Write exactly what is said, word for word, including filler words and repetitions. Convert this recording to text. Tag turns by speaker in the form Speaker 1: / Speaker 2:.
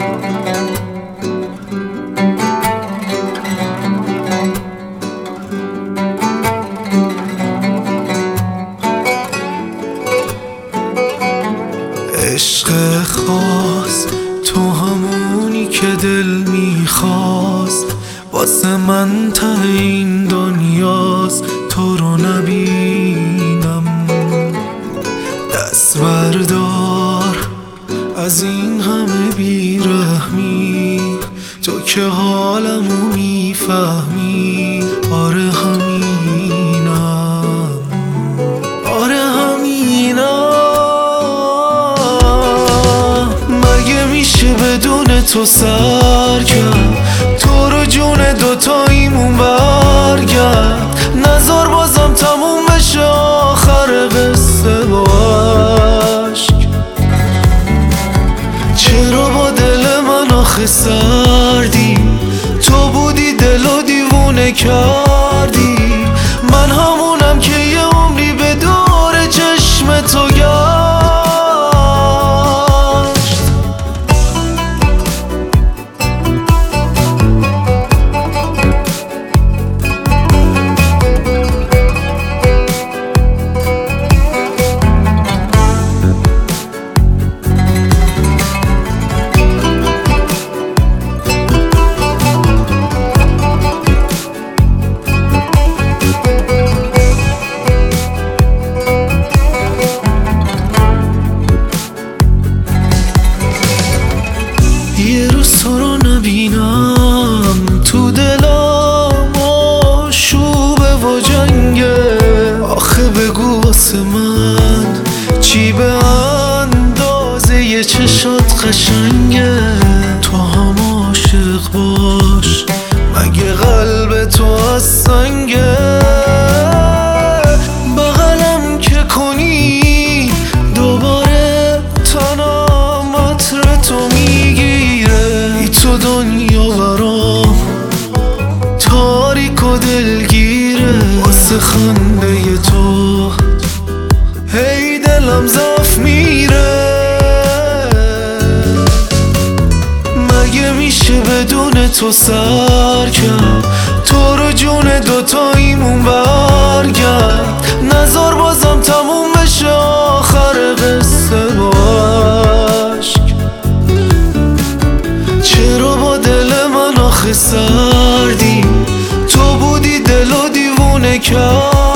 Speaker 1: عشق خاص تو همونی که دل میخواست، واسه من ته این دنیاست تو رو نبینم. دست بردار از این همه بیرحمی، تو که حالمو میفهمی. آره همینم، آره همینم. مگه میشه بدون تو سر کرد؟ تو رو جون دوتاییمون برگرد، نذار بازم تموم بشه آخر قصه با عشق. چرا با دل من آخه سردی؟ تو بودی دل و دیوونه کردی. من همونم که یه عمری به دور چشم تو گشت. یه روز تو رو نبینم تو دلم آشوبه و جنگه. آخه بگو واسه من چی به اندازه یه چشات قشنگه. تو هم عاشق باش، مگه قلب تو از سنگه. بغلم که کنی دوباره تنم عطر تو میگیره. تو دنیا برام تاریک و دلگیره. واسه خنده تو هی دلم ضعف میره. مگه میشه بدون تو سر کرد؟ تو رو جون دوتاییمون برگرد، نذار بازم تموم بشه آخر قصه با عشق. چرا با دل من آخه سردی؟ تو بودی دل و دیوونه کرد.